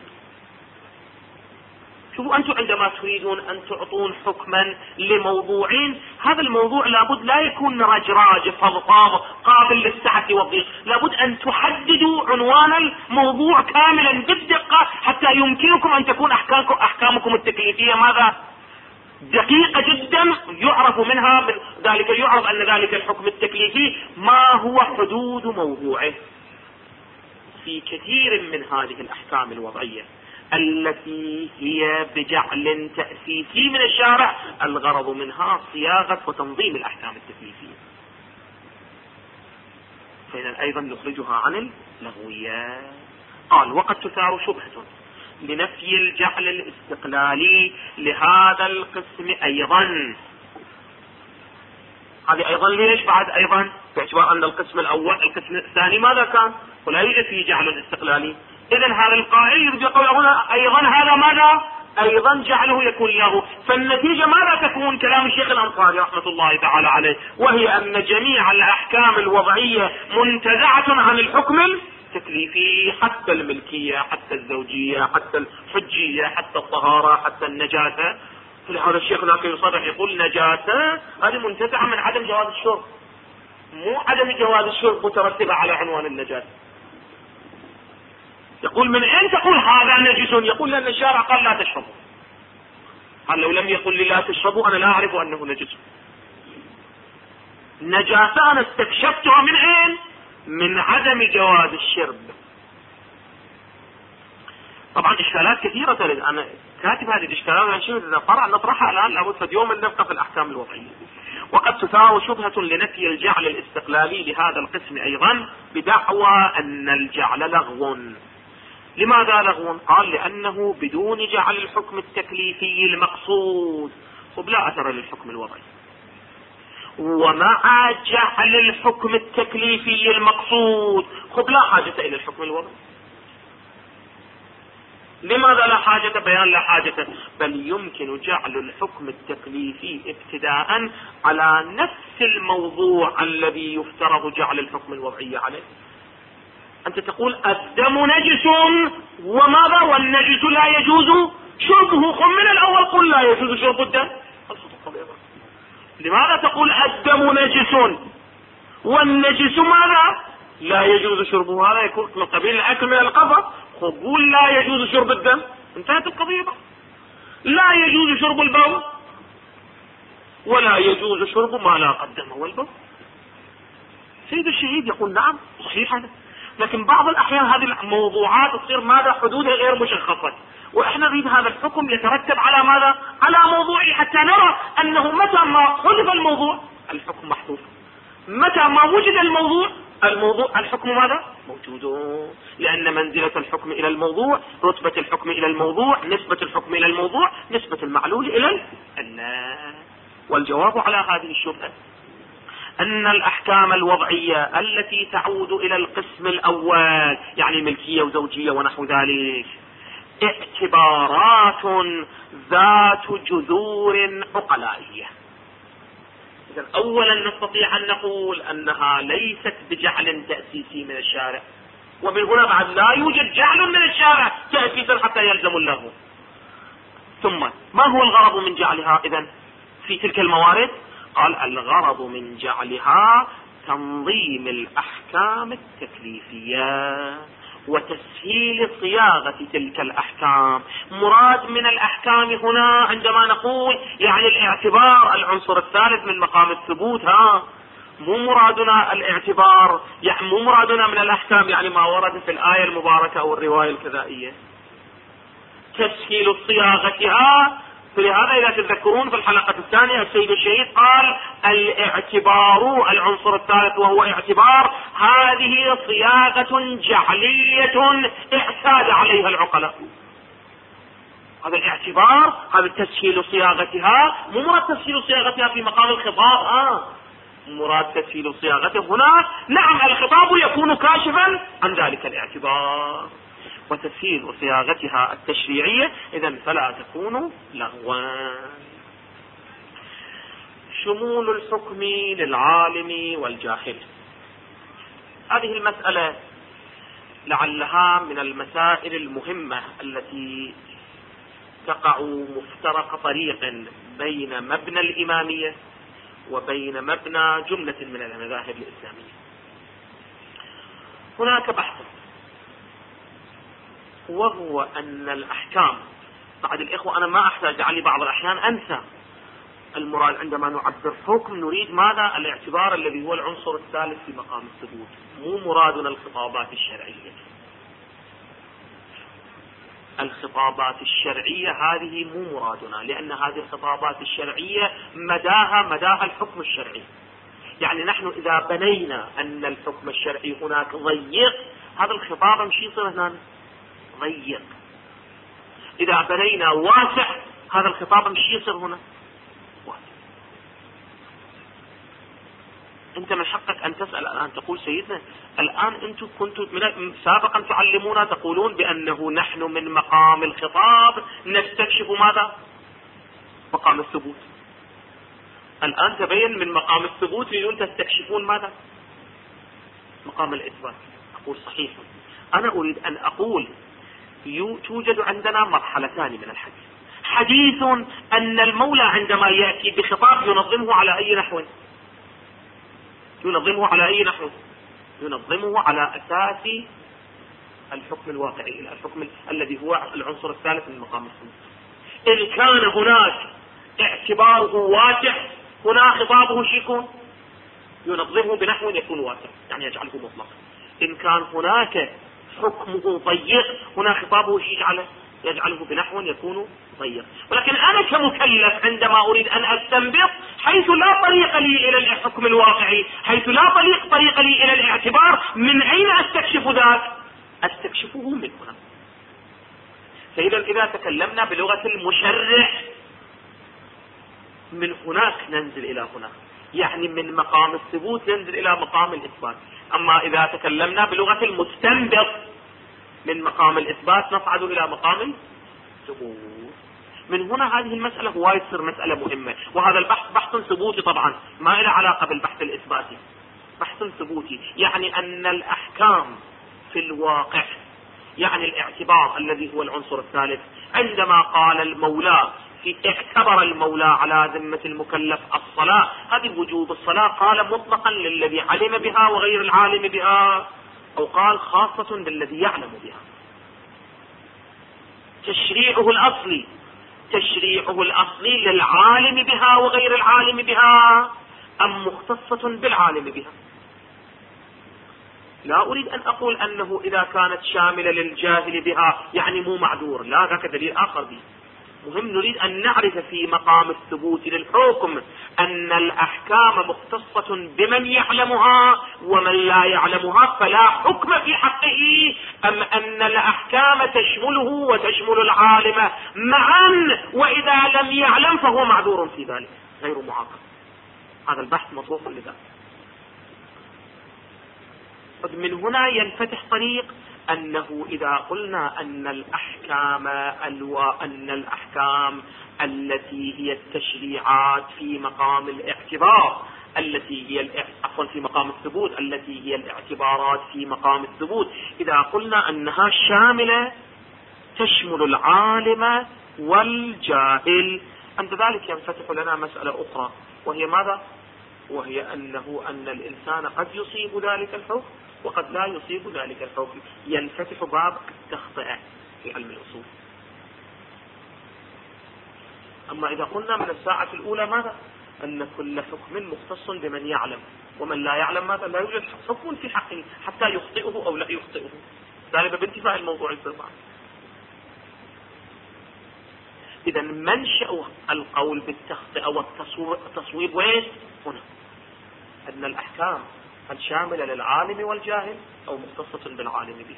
Speaker 2: شوفوا أنتم عندما تريدون أن تعطون حكما لموضوعين، هذا الموضوع لابد لا يكون رجراج فضفاض قابل للسعة والضيق، لابد أن تحددوا عنوان الموضوع كاملا بالدقة حتى يمكنكم أن تكون أحكامكم, أحكامكم التكليفية ماذا؟ دقيقة جدا، يعرف منها من ذلك يعرف أن ذلك الحكم التكليفي ما هو حدود موضوعه. في كثير من هذه الأحكام الوضعية التي هي بجعل تأسيسي من الشارع الغرض منها صياغة وتنظيم الأحكام التكليفية، فإذا أيضا نخرجها عن اللغوية. قال وقد تثار شبهة لنفي الجعل الاستقلالي لهذا القسم أيضا. هذه أيضا ليش بعد أيضا؟ باعتبار أن القسم الأول القسم الثاني ماذا كان؟ ولا يوجد فيه جعل استقلالي. إذن هذا القائل يريد يقول هنا أيضا هذا ماذا؟ أيضا جعله يكون له. فالنتيجة ماذا تكون؟ كلام الشيخ الأنصاري رحمة الله تعالى عليه، وهي أن جميع الأحكام الوضعية منتزعة عن الحكم التكليفي حتى الملكية، حتى الزوجية، حتى الحجية، حتى الطهارة، حتى النجاسة. فلهذا الشيخ لكن يصرح يقول نجاسة هذه منتزعة من عدم جواز الشرب، مو عدم جواز الشرب مترتبة على عنوان النجاسة. يقول من أين تقول هذا نجس؟ يقول لأن الشارع قال لا تشربوا. قال لو لم يقل لي لا تشربوا أنا لا أعرف أنه نجس. نجاسة أنا استكشفتها من أين؟ من عدم جواز الشرب. طبعا إشكالات كثيرة ترد، أنا كاتب هذه الإشكالات عشان إذا فرع نطرحها الآن لابد يوم نبقى في الأحكام الوضعية. وقد تثار شبهة لنفي الجعل الاستقلالي لهذا القسم أيضا بدعوى أن الجعل لغو. لماذا لغو؟ قال لأنه بدون جعل الحكم التكليفي المقصود وبلا أثر للحكم الوضعي، ومع جعل الحكم التكليفي المقصود لا حاجة إلى الحكم الوضعي. لماذا لا حاجة؟ بيان لا حاجة، بل يمكن جعل الحكم التكليفي ابتداء على نفس الموضوع الذي يفترض جعل الحكم الوضعي عليه. أنت تقول الدم نجس وماذا؟ والنجس لا يجوز شربه. قم من الأول قل لا يجوز شرب الدم. لماذا تقول الدم نجس والنجس ماذا؟ لا يجوز شربه؟ هذا يكون من قبيل الأكل من القبر. قول لا يجوز شرب الدم، انتهت القضية. لا يجوز شرب البول ولا يجوز شرب ما لا قدمه والبول. سيد الشهيد يقول نعم صحيح هذا، لكن بعض الأحيان هذه الموضوعات تصير ماذا؟ حدودها غير مشخصة، وإحنا نريد هذا الحكم يترتب على ماذا؟ على موضوعي، حتى نرى أنه متى ما حذف الموضوع الحكم محذوف، متى ما وجد الموضوع الموضوع الحكم ماذا؟ موجود. لأن منزلة الحكم إلى الموضوع، رتبة الحكم إلى الموضوع، نسبة الحكم إلى الموضوع، نسبة المعلول إلى الناس. والجواب على هذه الشبهة أن الأحكام الوضعية التي تعود إلى القسم الأول، يعني ملكية وزوجية ونحو ذلك، اعتبارات ذات جذور عقلائية. إذن أولا نستطيع أن نقول أنها ليست بجعل تأسيسي من الشارع، ومن هنا بعد لا يوجد جعل من الشارع تأسيسا حتى يلزم اللغو. ثم ما هو الغرض من جعلها إذن في تلك الموارد؟ قال الغرض من جعلها تنظيم الأحكام التكليفية وتسهيل صياغة تلك الأحكام. مراد من الأحكام هنا عندما نقول يعني الاعتبار العنصر الثالث من مقام الثبوت، ها مو مرادنا الاعتبار، يعني مو مرادنا من الأحكام يعني ما ورد في الآية المباركة أو الرواية الكذائية. تسهيل صياغتها. فلهذا إذا تذكرون في الحلقة الثانية السيد الشهيد قال الاعتبار العنصر الثالث وهو اعتبار، هذه صياغة جعلية اعتاد عليها العقلاء. هذا الاعتبار، هذا تسهيل صياغتها، مو مراد تسهيل صياغتها في مقام الخطاب، آه مراد تسهيل صياغته هنا. نعم الخطاب يكون كاشفا عن ذلك الاعتبار، وتسهيل صياغتها التشريعية إذن فلا تكون لغوا. شمول الحكم للعالم والجاهل، هذه المسألة لعلها من المسائل المهمة التي تقع مفترق طريق بين مبنى الإمامية وبين مبنى جملة من المذاهب الإسلامية. هناك بحث، وهو أن الأحكام، بعد الإخوة أنا ما أحتاج علي بعض الأحيان أنسى المراد عندما نعبر حكم نريد ماذا؟ الاعتبار الذي هو العنصر الثالث في مقام الثبوت، مو مرادنا الخطابات الشرعية. الخطابات الشرعية هذه مو مرادنا، لأن هذه الخطابات الشرعية مداها مداها الحكم الشرعي. يعني نحن إذا بنينا أن الحكم الشرعي هناك ضيق، هذا الخطاب مش يصير هنا ضيق. إذا بنينا واسع، هذا الخطاب مش يصير هنا واسع. أنت من حقك أن تسأل الآن، تقول سيدنا الآن أنتم كنتم سابقا تعلمونا تقولون بأنه نحن من مقام الخطاب نستكشف ماذا؟ مقام الثبوت. الآن تبين من مقام الثبوت تريدون تستكشفون ماذا؟ مقام الإثبات. أقول صحيح. أنا أريد أن أقول توجد عندنا مرحلتان من الحديث. حديث أن المولى عندما يأتي بخطاب ينظمه على أي نحو، ينظمه على أي نحو ينظمه على أساس الحكم الواقعي، الحكم الذي هو العنصر الثالث من مقام الثبوت. إن كان هناك اعتباره واسع هنا خطابه شيكون ينظمه بنحو يكون واسع، يعني يجعله مطلق. إن كان هناك حكمه ضيق هنا خطابه يجعله يجعله بنحو يكون ضيق. ولكن أنا كمكلف عندما أريد أن أستنبط حيث لا طريق لي إلى الحكم الواقعي، حيث لا طريق طريق لي إلى الاعتبار، من أين أستكشف ذاك؟ أستكشفه من هنا. فإذا إذا تكلمنا بلغة المشرع من هناك ننزل إلى هنا، يعني من مقام الثبوت ننزل إلى مقام الإثبات. أما إذا تكلمنا بلغة المستنبط من مقام الإثبات نصعد إلى مقام الثبوت. من هنا هذه المسألة هو يصير مسألة مهمة. وهذا البحث بحث ثبوتي طبعا، ما له علاقة بالبحث الإثباتي، بحث ثبوتي. يعني أن الأحكام في الواقع، يعني الاعتبار الذي هو العنصر الثالث، عندما قال المولى في اعتبر المولى على ذمة المكلف الصلاة، هذه وجوب الصلاة قال مطلقا للذي علم بها وغير العالم بها، أو قال خاصة بالذي يعلم بها. تشريعه الأصلي تشريعه الأصلي للعالم بها وغير العالم بها، أم مختصة بالعالم بها؟ لا أريد أن أقول أنه إذا كانت شاملة للجاهل بها يعني مو معذور، لا، ذاك دليل آخر به. مهم نريد أن نعرف في مقام الثبوت للحكم أن الأحكام مختصة بمن يعلمها ومن لا يعلمها فلا حكم في حقه، أم أن الأحكام تشمله وتشمل العالم معا، وإذا لم يعلم فهو معذور في ذلك غير معاقب. هذا البحث مطروح لذلك. من هنا ينفتح طريق أنه إذا قلنا أن الأحكام الوا أن الأحكام التي هي التشريعات في مقام الاعتبار التي هي عفوا في مقام الثبوت التي هي الاعتبارات في مقام الثبوت، إذا قلنا أنها شاملة تشمل العالم والجاهل، عند ذلك ينفتح لنا مسألة أخرى، وهي ماذا؟ وهي أنه أن الإنسان قد يصيب ذلك الحكم وقد لا يصيب ذلك الحكم. ينفتح باب التخطئة في علم الأصول. أما إذا قلنا من الساعة الأولى ماذا؟ أن كل حكم مختص بمن يعلم، ومن لا يعلم ماذا؟ لا يوجد حكم في حقه حتى يخطئه أو لا يخطئه، ذلك بانتفاع الموضوع الفرع. إذا منشأ القول بالتخطئة والتصويب وين؟ هنا، أن الأحكام هل شاملة للعالم والجاهل أو مختصة بالعالم به.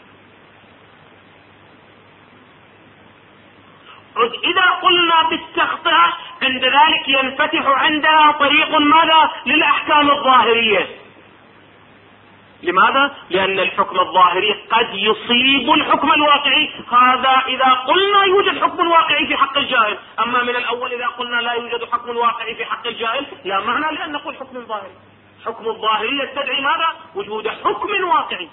Speaker 2: إذا قلنا بالتخطئة عند ذلك ينفتح عندنا طريق ماذا؟ للأحكام الظاهرية. لماذا؟ لأن الحكم الظاهري قد يصيب الحكم الواقعي. هذا إذا قلنا يوجد حكم واقعي في حق الجاهل. أما من الأول إذا قلنا لا يوجد حكم واقعي في حق الجاهل لا معنى لأن نقول حكم ظاهري. حكم الظاهري يستدعي ماذا؟ وجود حكم واقعي.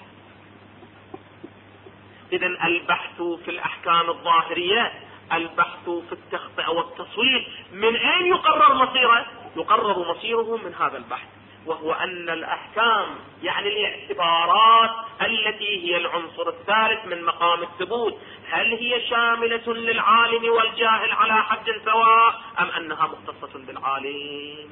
Speaker 2: إذا البحث في الأحكام الظاهرية، البحث في التخطئة والتصوير، من أين يقرر مصيره؟ يقرر مصيره من هذا البحث، وهو أن الأحكام يعني الاعتبارات التي هي العنصر الثالث من مقام الثبوت، هل هي شاملة للعالم والجاهل على حد سواء أم أنها مختصة بالعالم؟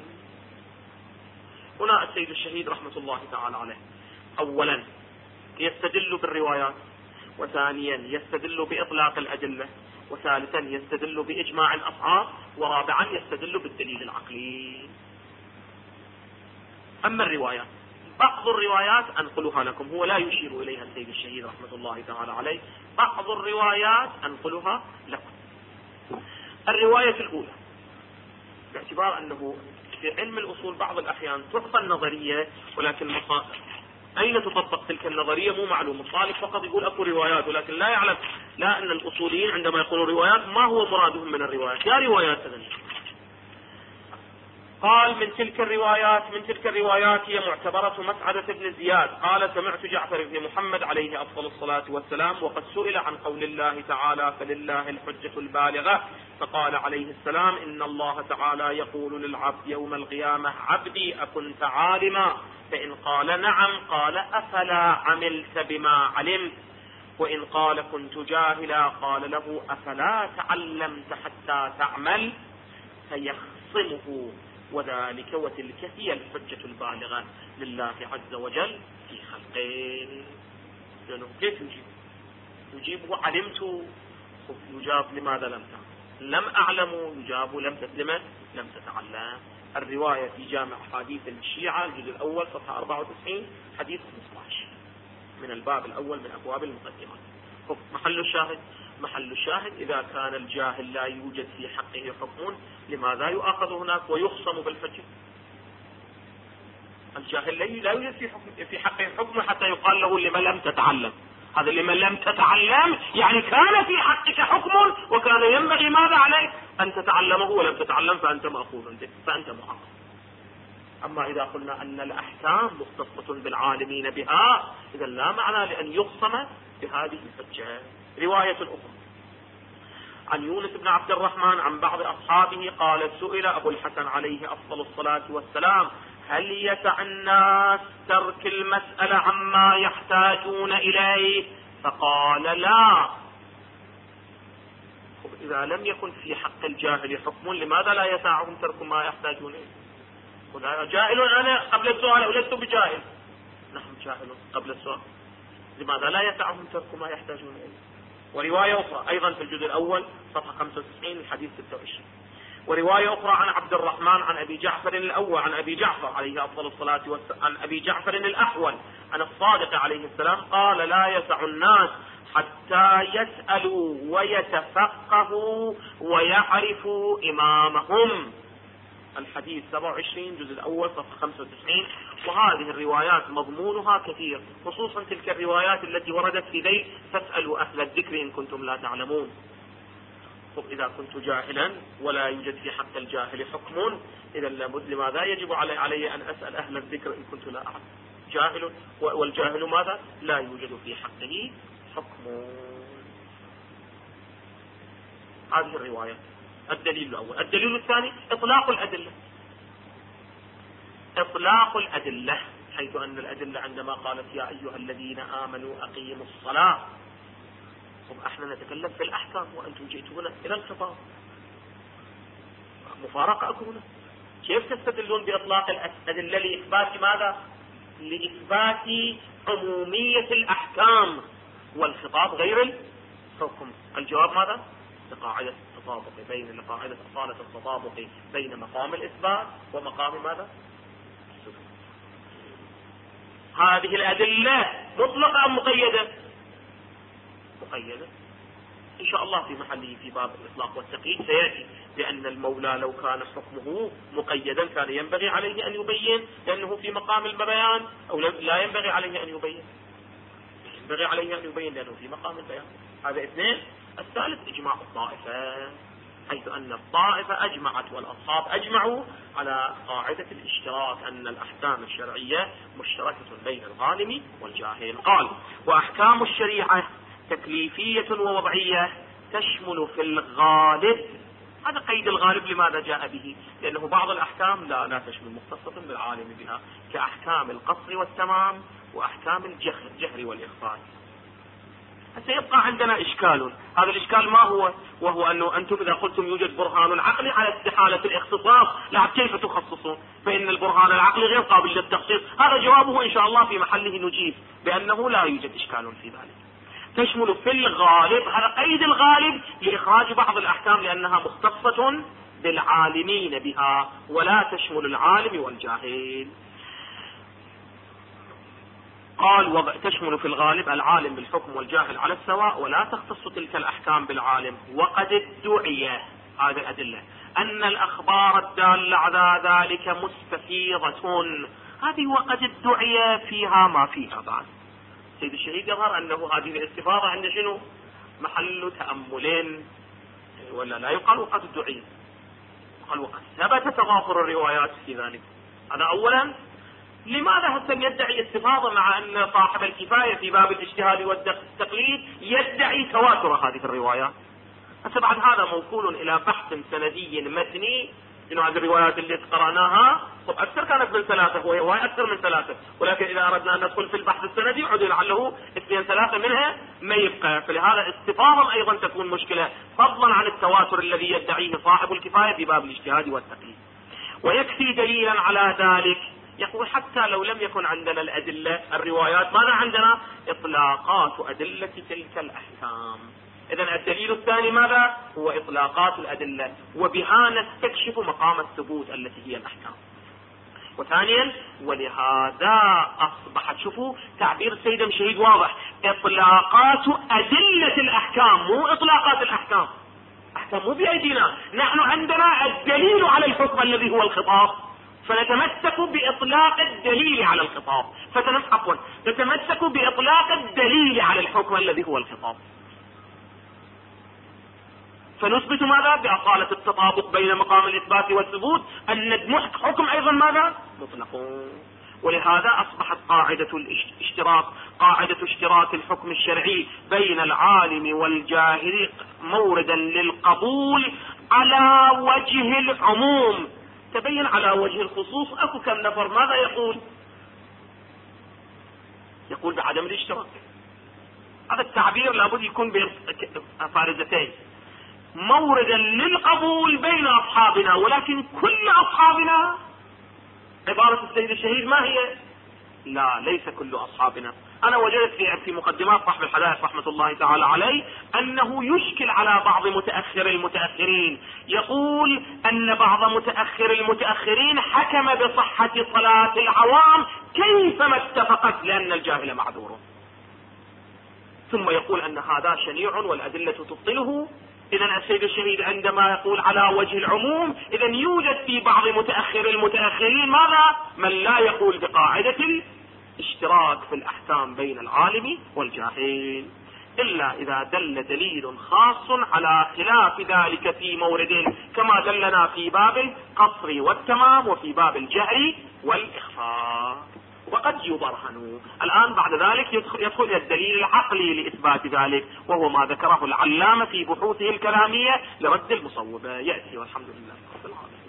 Speaker 2: هنا السيد الشهيد رحمة الله تعالى عليه أولا يستدل بالروايات، وثانيا يستدل بإطلاق الأدلة، وثالثا يستدل بإجماع الأصحاب، ورابعا يستدل بالدليل العقلي. أما الروايات، بعض الروايات أنقلها لكم، هو لا يشير إليها السيد الشهيد رحمة الله تعالى عليه، بعض الروايات أنقلها لكم. الرواية الأولى، باعتبار أنه في علم الأصول بعض الأحيان تحفى النظرية ولكن مصادر أين تطبق تلك النظرية مو معلوم. الطالب فقط يقول أكو روايات ولكن لا يعلم لا أن الأصوليين عندما يقولون روايات ما هو مرادهم من الروايات. يا روايات هذه قال من تلك الروايات من تلك الروايات هي معتبرة مسعدة بن زياد قال سمعت جعفر بن محمد عليه أفضل الصلاة والسلام وقد سئل عن قول الله تعالى فلله الحجة البالغة فقال عليه السلام إن الله تعالى يقول للعبد يوم القيامة عبدي أكنت عالما فإن قال نعم قال أفلا عملت بما علمت وإن قال كنت جاهلا قال له أفلا تعلمت حتى تعمل فيخصمه وذلك وتلك هي الحجة البالغة لله عز وجل في خلقه. لأنه كيف يجيب؟ يجيبه علمت يجاب لماذا لم تعلم، لم أعلم يجاب لم تسلم لم تتعلم. الرواية في جامع حديث الشيعة الجزء الأول صفحة أربعة وتسعين حديث خمسة عشر من الباب الأول من أبواب المقدمات. محل الشاهد محل الشاهد إذا كان الجاهل لا يوجد في حقه حكم لماذا يؤاخذ هناك ويخصم بالحجة؟ الجاهل لا يوجد في, حكم في حقه حكم حتى يقال له لما لم تتعلم. هذا لما لم تتعلم يعني كان في حقك حكم وكان ينبغي ماذا عليك أن تتعلمه ولم تتعلم فأنت مأخوذ به فأنت معاقب. أما إذا قلنا أن الأحكام مختصة بالعالمين بها إذا لا معنى لأن يخصم بهذه الحجة. رواية أخرى عن يونس بن عبد الرحمن عن بعض أصحابه قال سئل أبو الحسن عليه أفضل الصلاة والسلام هل يسع الناس ترك المسألة عما يحتاجون إليه فقال لا. إذا لم يكن في حق الجاهل حكم لماذا لا يسعهم ترك ما يحتاجون إليه؟ جاهل أنا قبل السؤال أو لست بجاهل؟ نحن جاهل قبل السؤال لماذا لا يسعهم ترك ما يحتاجون إليه؟ ورواية أخرى أيضا في الجزء الأول صفحة خمسة وتسعين الحديث ستة وعشرين. ورواية أخرى عن عبد الرحمن عن أبي جعفر الأول عن أبي جعفر عليه أفضل الصلاة والسلام عن أبي جعفر الأحول عن الصادق عليه السلام قال لا يسع الناس حتى يسألوا ويتفقهوا ويعرفوا إمامهم. الحديث سبعة وعشرين جزء الأول صفحة خمسة وتسعين. وهذه الروايات مضمونها كثير خصوصا تلك الروايات التي وردت في ذيل فاسألوا أهل الذكر إن كنتم لا تعلمون. طب إذا كنت جاهلا ولا يوجد في حق الجاهل حكم إذا لابد لماذا يجب علي, علي أن أسأل أهل الذكر إن كنت لا أعلم. جاهل والجاهل ماذا لا يوجد في حقه حكم. هذه الرواية. الدليل الأول. الدليل الثاني إطلاق الأدلة إطلاق الأدلة حيث أن الأدلة عندما قالت يا أيها الذين آمنوا أقيموا الصلاة احنا نتكلم في الأحكام وأنتم جئتوا هنا إلى الخطاب مفارقة أكو هنا. كيف تستدلون بإطلاق الأدلة لإثبات ماذا؟ لإثبات عمومية الأحكام والخطاب غير الحكم. الجواب ماذا؟ لقاعدة التطابق بين لقاعدة أصالة التطابق بين مقام الإثبات ومقام ماذا؟ الثبوت. هذه الأدلة مطلقة أم مقيدة؟ مقيدة إن شاء الله في محله في باب الإطلاق والتقييد سيأتي لأن المولى لو كان حكمه مقيدا كان ينبغي عليه أن يبين لأنه في مقام البيان أو لا ينبغي عليه أن يبين ينبغي عليه أن يبين لأنه في مقام البيان. هذا اثنين. الثالث إجماع الطائفة حيث أن الطائفة أجمعت والأصحاب أجمعوا على قاعدة الاشتراك أن الأحكام الشرعية مشتركة بين العالم والجاهل. قال وأحكام الشريعة تكليفية ووضعية تشمل في الغالب. هذا قيد الغالب لماذا جاء به؟ لأنه بعض الأحكام لا لا تشمل مختصة بالعالم بها كأحكام القصر والتمام وأحكام الجهر الجهر والإخفاء. سيبقى عندنا إشكال. هذا الإشكال ما هو؟ وهو أنه أنتم إذا قلتم يوجد برهان العقل على استحالة الاختصاص لا كيف تخصصون؟ فإن البرهان العقلي غير قابل للتخصيص. هذا جوابه إن شاء الله في محله نجيب بأنه لا يوجد إشكال في ذلك. تشمل في الغالب هذا قيد الغالب لإخراج بعض الأحكام لأنها مختصة بالعالمين بها ولا تشمل العالم والجاهل. قال وضع تشمل في الغالب العالم بالحكم والجاهل على السواء ولا تختص تلك الأحكام بالعالم. وقد ادعي هذه الأدلة أن الأخبار الدالة على ذلك مستفيضة. هذه وقد ادعي فيها ما فيها بعد. سيد الشهيد يظهر أنه هذه الاستفاضة عند شنو محل تأملين ولا لا يقال وقد ادعي قال وقد ثبت توافر الروايات في ذلك. هذا أولا. لماذا هسه يدعي استفاضة مع أن صاحب الكفاية في باب الاجتهاد والتقليد يدعي تواتر هذه الروايات؟ هسه بعد هذا موصول إلى بحث سندي متني إنه هذه الروايات اللي قرأناها طب أكثر كانت من ثلاثة، وهي رواية أكثر من ثلاثة، ولكن إذا أردنا أن ندخل في البحث السندي عدوا لعله اثنين ثلاثة منها ما يبقى، فلهذا استفاضة أيضا تكون مشكلة فضلا عن التواتر الذي يدعيه صاحب الكفاية في باب الاجتهاد والتقليد. ويكفي دليلا على ذلك يقول حتى لو لم يكن عندنا الأدلة الروايات ماذا عندنا؟ إطلاقات أدلة تلك الأحكام. إذن الدليل الثاني ماذا؟ هو إطلاقات الأدلة، وبها نستكشف مقام الثبوت التي هي الأحكام. وثانيا ولهذا أصبحت شوفوا تعبير السيد مشهيد واضح، إطلاقات أدلة الأحكام مو إطلاقات الأحكام. أحكام مو بأيدينا، نحن عندنا الدليل على الحكم الذي هو الخطاب، فنتمسك بإطلاق الدليل على الخطاب، عفوا نتمسك بإطلاق الدليل على الحكم الذي هو الخطاب، فنثبت ماذا؟ بأصالة التطابق بين مقام الإثبات والثبوت، أن الحكم أيضا ماذا؟ مطلق. ولهذا أصبحت قاعدة الاشتراك قاعدة اشتراك الحكم الشرعي بين العالم والجاهل موردا للقبول على وجه العموم. تبين على وجه الخصوص أكو كم نفر ماذا يقول؟ يقول بعدم الاشتراك. هذا التعبير لابد يكون بفارزتين، موردا للقبول بين أصحابنا، ولكن كل أصحابنا عبارة السيد الشهيد ما هي؟ لا، ليس كل أصحابنا. أنا وجدت في مقدمات صاحب الحدائق رحمة الله تعالى عليه أنه يشكل على بعض متأخر المتأخرين، يقول أن بعض متأخر المتأخرين حكم بصحة صلاة العوام كيفما اتفقت لأن الجاهل معذور، ثم يقول أن هذا شنيع والأدلة تبطله. إذن السيد الشهيد عندما يقول على وجه العموم، إذن يوجد في بعض متأخر المتأخرين ماذا؟ من لا يقول بقاعدة الاشتراك في الأحكام بين العالم والجاهل، إلا إذا دل دليل خاص على خلاف ذلك في مورد، كما دلنا في باب القصر والتمام وفي باب الجهر والإخفاء، وقد يبرهن. الآن بعد ذلك يدخل الدليل العقلي لإثبات ذلك، وهو ما ذكره العلامة في بحوثه الكلامية لرد المصوبة، يأتي والحمد لله رب العالمين.